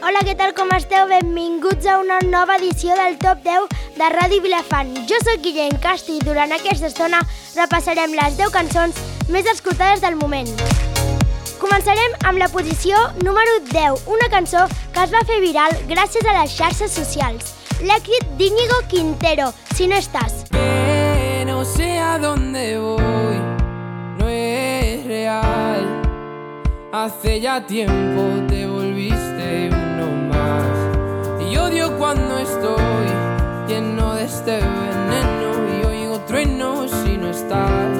Hola, què tal, com esteu? Benvinguts a una nova edició del Top 10 de Ràdio Vilafant. Jo soc Guillem Castro i durant aquesta estona repassarem les 10 cançons més escoltades del moment. Començarem amb la posició número 10, una cançó que es va fer viral gràcies a les xarxes socials. L'èxit d'Íñigo Quintero, Si no estàs. Que no sé a dónde voy, no es real. Hace ya tiempo te volviste uno más. Y odio cuando estoy lleno de este veneno y oigo truenos si no estás.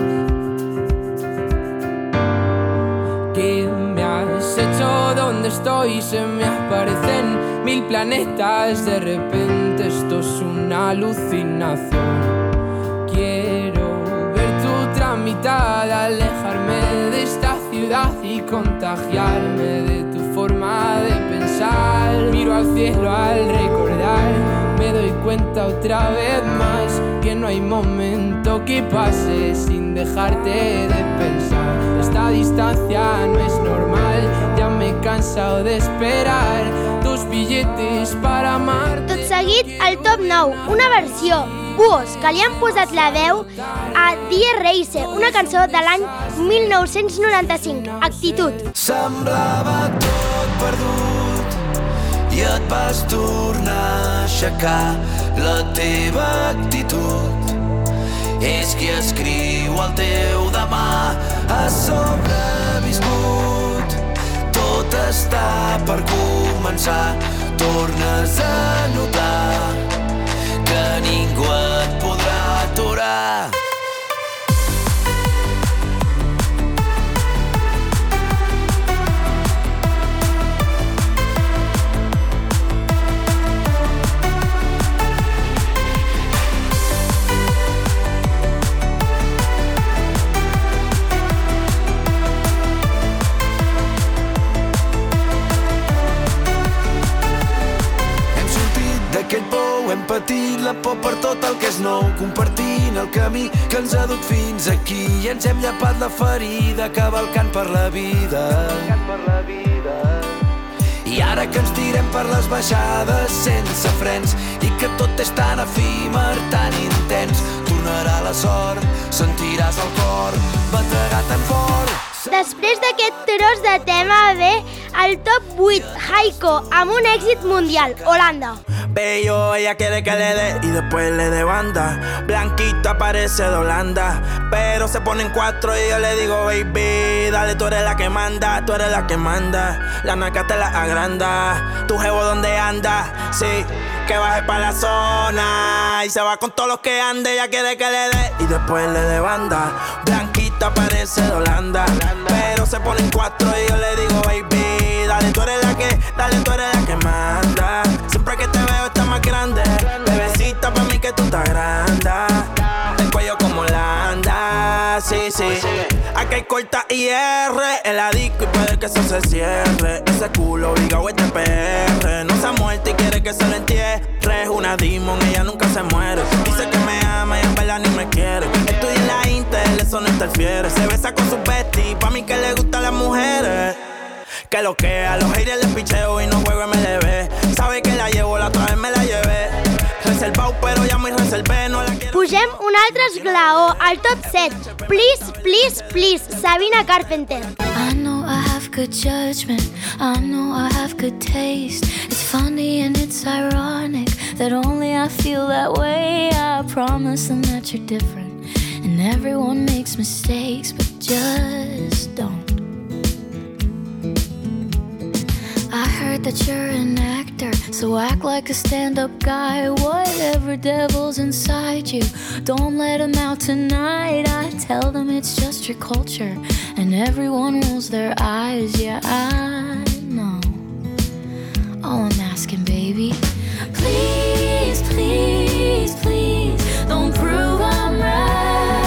¿Qué me has hecho? ¿Dónde estoy? Se me aparecen 1000 planetas. De repente esto es una alucinación. Quiero ver tu tramitada, alejarme de esta ciudad y contagiarme de tu forma de pensar. Miro al cielo al recordar, me doy cuenta otra vez más que no hay momento que pase sin dejarte de pensar. Esta distancia no es normal, ya me he cansado de esperar tus billetes para amarte. Tot seguit, el Top 9, una versió Buos, que li han posat la veu a Die Reise, una cançó de l'any 1995, Actitud. Semblava tot perdut i et vas tornar a aixecar. La teva actitud és qui escriu el teu demà. Has sobreviscut, tot està per començar. Tornes a notar que ningú et podrà aturar. Hem patit la por per tot el que és nou, compartint el camí que ens ha dut fins aquí i ens hem llapat la ferida cavalcant per la vida. I ara que ens tirem per les baixades sense frens i que tot és tan efímer, tan intens, tornarà la sort, sentiràs el cor bategar tan fort. Després d'aquest tros de tema ve el Top 8, Haiko, amb un èxit mundial, Holanda. Bello, ella quiere que le dé y después le dé banda. Blanquita parece de Holanda, pero se pone en 4 y yo le digo, baby, dale, tú eres la que manda, tú eres la que manda. La naca te la agranda, tu jevo donde anda, sí, que baje pa' la zona y se va con todos los que ande. Ella quiere que le dé y después le dé banda. Blanquita parece de Holanda, pero se pone en 4 y yo le digo, baby, dale, tú eres la que, dale, tú eres la que manda. Siempre que te veo está más grande, bebecita pa' mí que tú estás grande. El cuello como Holanda, sí, sí. Aquí hay corta y R en la disco y puede que eso se cierre. Ese culo obligado es de PR, no se ha muerto y quiere que se lo entierre. Es una demon, ella nunca se muere. Dice que me ama y en verdad ni me quiere. Estoy en la Intel, eso no interfiere. Se besa con su bestie, pa' mí que le gustan las mujeres. Que lo que a los haters les picheo y no juego MLB. Sabe que la llevo, la otra vez me la llevé. Reservado pero ya me reservé, no la quiero. Pugem un altre esglaó, al Top 7, Please, Please, Please, Sabrina Carpenter. I know I have good judgment, I know I have good taste. It's funny and it's ironic that only I feel that way. I promise them that you're different and everyone makes mistakes, but just don't. I heard that you're an actor, so act like a stand-up guy. Whatever devil's inside you, don't let him out tonight. I tell them it's just your culture, and everyone rolls their eyes. Yeah, I know. All I'm asking, baby, please, please, please, don't prove I'm right.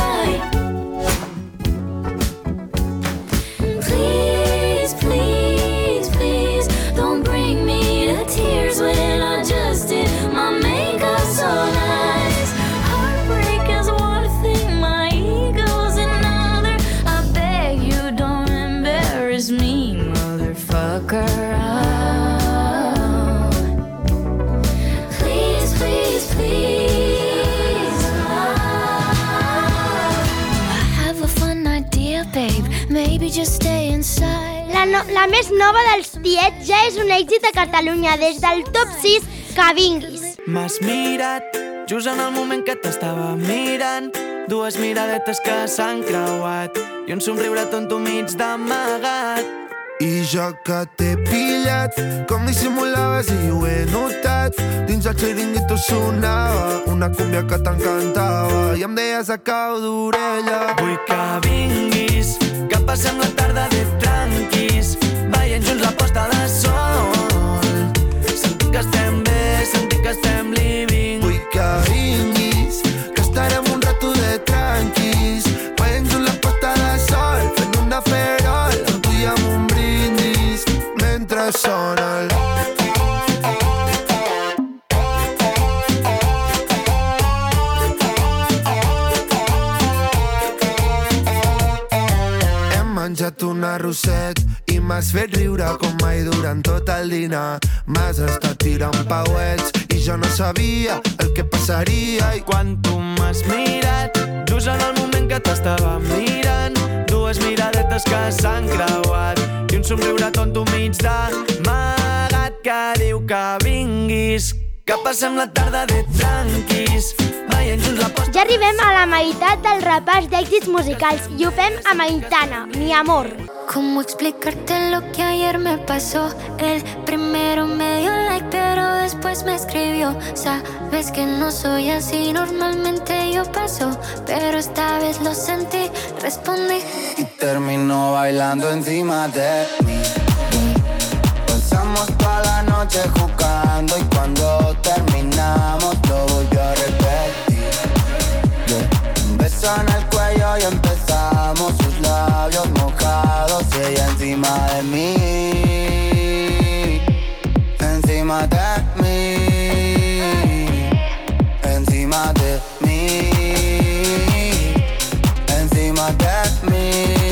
Please, please, please, don't bring me to tears when I just did my makeup so nice. Heartbreak is one thing, my ego's another. I beg you don't embarrass me, motherfucker. baby, just stay inside. La més nova dels Tiets ja és un èxit a Catalunya des del top 6 Que vinguis. M'has mirat just en el moment que t'estava mirant, dues miradetes que s'han creuat i un somriure tonto mig d'amagat. I jo que t'he pillat, com dissimulaves i ho he notat. Dins el xiringuito sonava una cúmbia que t'encantava i em deies a cau d'orella: vull que vinguis, que passem la tarda de tranquis, veient junts la posta de sol. Sentir que estem bé, sentir que estem living. Vull que vinguis, que estarem un rato de tranquis, veient junts la posta de sol, fent una ferol amb tu i amb un brindis mentre sona el... menjat un arrosset i m'has fet riure com mai durant tot el dinar. M'has estat tirant pauets i jo no sabia el que passaria. I quan tu m'has mirat, just en el moment que t'estava mirant, dues miradetes que s'han creuat i un somriure tonto mig d'amagat que diu que vinguis, que passem la tarda de tranquis, veient junts la posta... Ja arribem a la meitat del repàs d'èxits musicals i ho fem amb Aitana, Mi amor. ¿Cómo explicarte lo que ayer me pasó? El primero me dio like, pero después me escribió. Sabes que no soy así, normalmente yo paso, pero esta vez lo sentí, respondí. Y terminó bailando encima de mí. Pasamos toda la noche jugando y cuando terminamos lo volvió a repetir. Un beso en el cuello y empezamos, sus labios mojados y ella encima de mí. Encima de mí. Encima de mí. Encima de mí.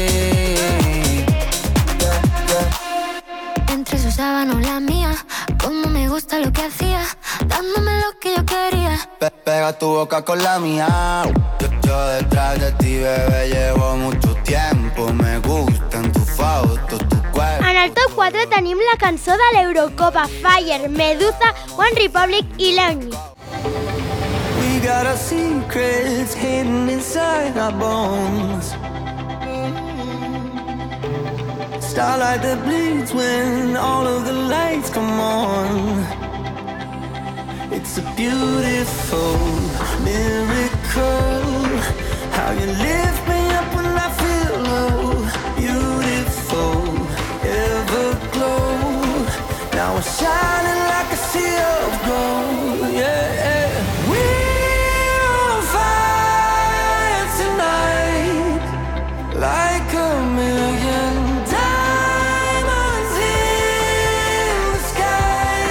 Entre su sábana o la mía, como me gusta lo que hacía, dándome lo que yo quería. Pega tu boca con la mía. Yo detrás de ti, bebé, llevo mucho tiempo. Me gustan tus fotos, tu cuerpo. En el top 4 tenim la cançó de l'Eurocopa, Fire, Medusa, One Republic i Leoni. We got our secrets hidden inside our bones. Starlight that bleeds when all of the lights come on. It's a beautiful miracle, how you lift me up when I feel low. Beautiful, everglow. Now we're shining like a sea of gold. Yeah, we're on fire tonight, like a million diamonds in the sky.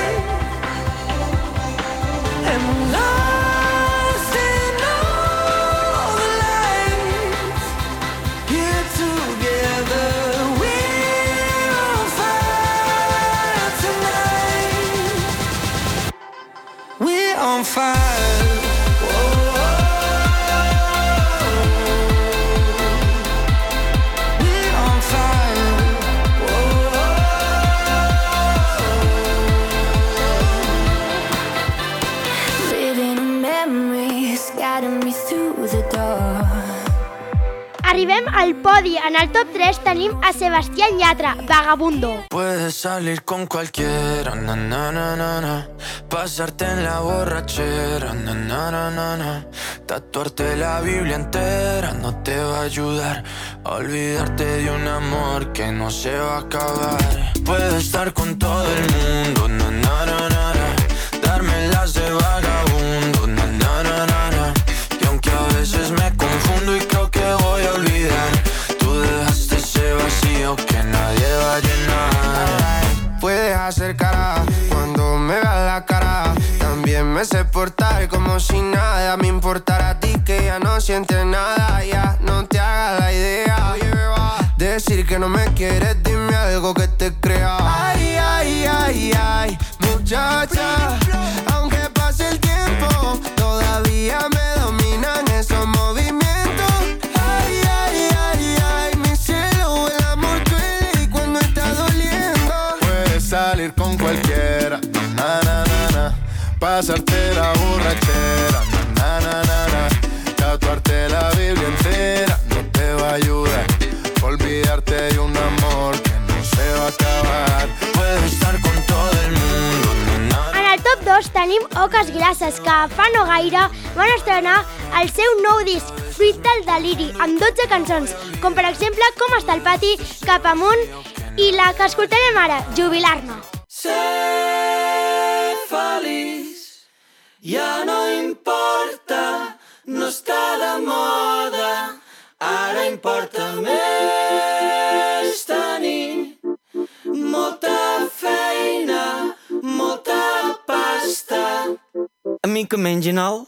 And we're lost in all the lights, here together. We're on fire tonight. We're on fire. Whoa. We're on fire. Whoa. Living in memories, guiding me through the dark. Arribem al podi. En el top 3 tenim a Sebastián Yatra, Vagabundo. Puedes salir con cualquiera, na, na, na, na, na. Pasarte en la borrachera, na, na, na, na, na. Tatuarte la Biblia entera no te va a ayudar a olvidarte de un amor que no se va a acabar. Puedes estar con todo el mundo, na, na, na, na, na. Darme las de vagabundo, na, na, na, na, na. Y aunque a veces me confundo y creo que voy a olvidar, tú dejaste ese vacío que nadie va a llenar. Puedes hacer cara cuando me veas la cara. También me sé portar como si nada me importara a ti, que ya no sientes nada. Ya no te hagas la idea. Decir que no me quieres, dime algo que te crea. Ay, ay, ay, ay, muchacha. Aunque pase el tiempo, todavía me dominan esos movimientos. Ay, ay, ay, ay, mi cielo vuela pasarte la borrachera, na, na, na, na. Tatuarte la Biblia entera no te va a ayudar. Olvidarte de un amor que no se va a acabar. Puedo estar con todo el mundo. En el top 2 tenim Oques Grasses, que fa no gaire van estrenar el seu nou disc, Fruit del Deliri, amb 12 cançons, com per exemple Com està el pati, Cap amunt i la que escoltarem ara, Jubilar-me. Ser feliç ja no importa, no està de moda, ara importa més tenir molta feina, molta pasta. A mi que mengin el...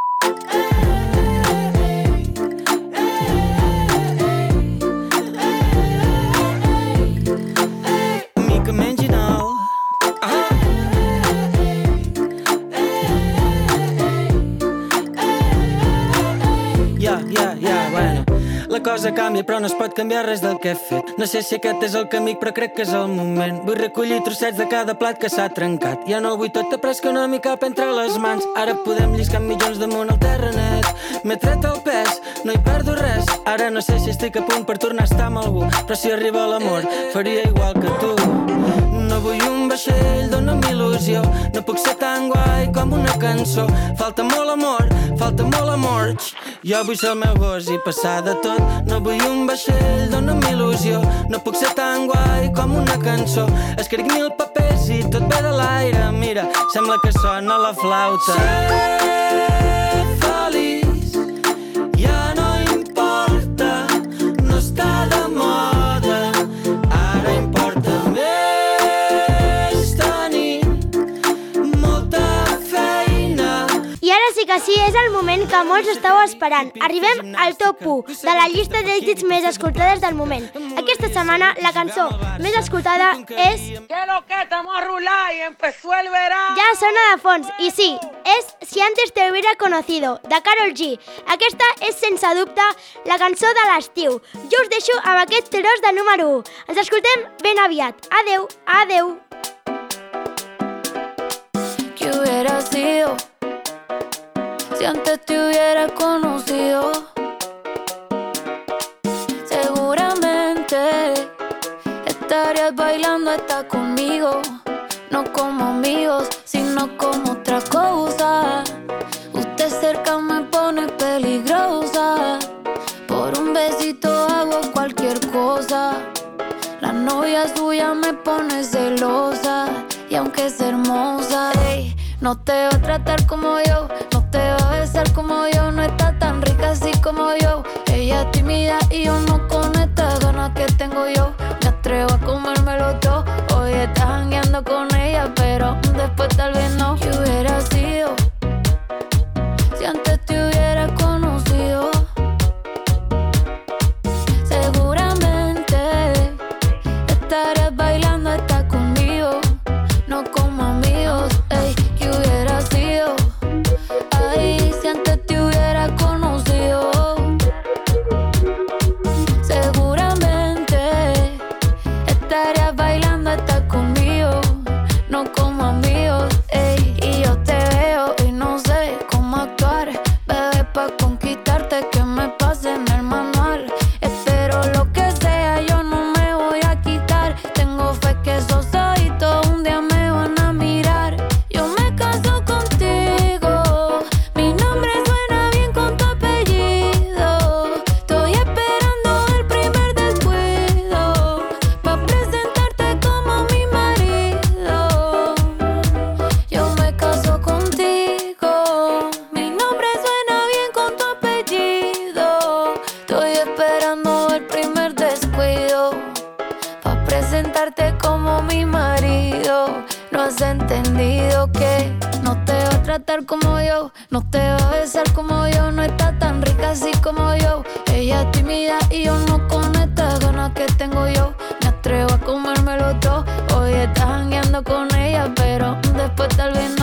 bueno. La cosa canvia però no es pot canviar res del que he fet. No sé si aquest és el camí però crec que és el moment. Vull recollir trossets de cada plat que s'ha trencat. Ja no vull tot après que no m'hi cap entre les mans. Ara podem lliscar mitjons damunt el terrenet. M'he tret el pes, no hi perdo res. Ara no sé si estic a punt per tornar a estar amb algú, però si arriba l'amor faria igual que tu. No vull un vaixell, dona'm il·lusió. No puc ser tan guai com una cançó. Falta molt amor, falta molt amor. Jo vull ser el meu gos i passar de tot. No vull un vaixell, dona'm il·lusió. No puc ser tan guai com una cançó. Escric 1000 papers i tot ve de l'aire. Mira, sembla que sona la flauta. Ser feliç ja no importa, no està de moda, ara importa més tenir molta feina. I ara sí que sí, és el moment que molts esteu esperant. Arribem al top 1 de la llista d'èxits més escoltades del moment. Aquesta setmana la cançó més escoltada és... ¿Qué lo que estamos a rular y empezó el verano? Ja sona de fons, i sí, és Si antes te hubiera conocido, de Karol G. Aquesta és, sense dubte, la cançó de l'estiu. Jo us deixo amb aquest tros de número 1. Ens escoltem ben aviat. Adeu, adeu. ¿Qué hubiera sido si antes te hubiera conocido? Seguramente estarías bailando hasta conmigo, no como amigos, sino como otra cosa. Usted cerca me pone peligrosa, por un besito hago cualquier cosa. La novia suya me pone celosa, y aunque es hermosa, ey, no te va a tratar como yo, no te va a besar como yo, no está tan rica así como yo. Ella es tímida y yo no, con estas ganas que tengo yo me atrevo a comérmelo todo. Hoy estás jangueando con ella, pero después tal vez no. ¿Qué hubiera sido si antes te hubiera conocido? Seguramente estarías bailando hasta conmigo, no como amigos. Ey, ¿qué hubiera sido? Ay, si antes te hubiera conocido. Seguramente estarías bailando hasta conmigo, no como amigos. Ey, y yo te veo y no sé cómo actuar, bebé, pa' conquistarte que me pase en el manual. Espero lo que sea, yo no me voy a quitar. Tengo fe que esos ojitos un día me van a mirar. Yo me caso contigo, mi nombre suena bien con tu apellido. Estoy esperando el primer descuido pa' presentarte como mi marido. Yo me caso contigo, mi nombre suena bien con tu apellido. Estoy esperando el primer descuido pa' presentarte como mi marido. No has entendido que no te va a tratar como yo, no te va a besar como yo, no está tan rica así como yo. Ella es tímida y yo no, con estas ganas que tengo yo me atrevo a comérmelo todo. Hoy estás jangueando con ella, pero después tal vez no.